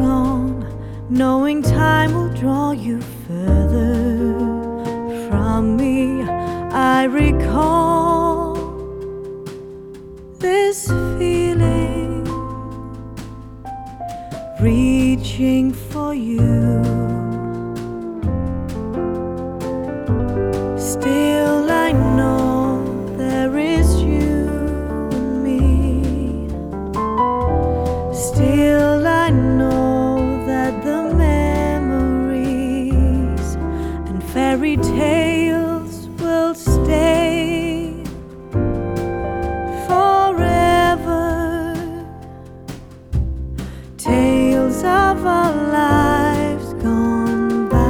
gone, knowing time will draw you further from me. I recall this feeling, reaching for you. Still I know there is you and me. Still I know that the memories and fairy tales will stay forever. Tales of our lives gone by.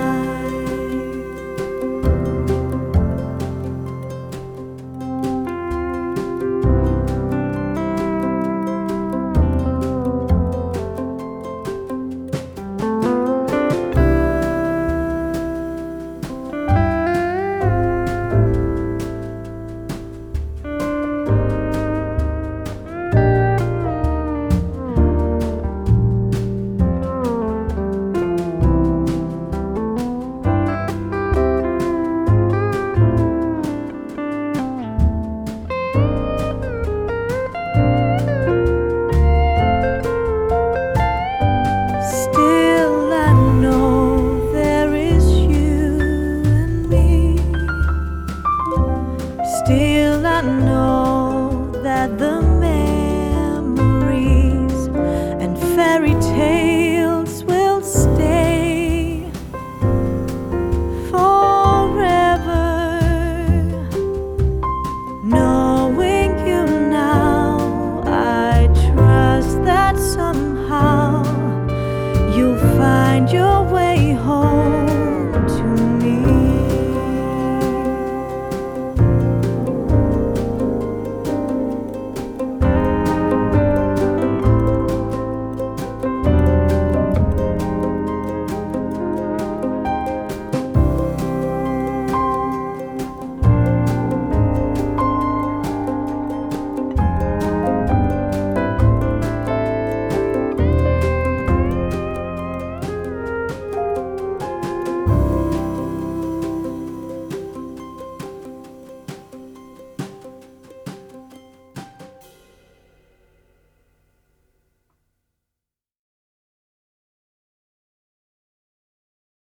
Still I know that the memories and fairy tales will stay forever. Knowing you now, I trust that somehow you'll find your way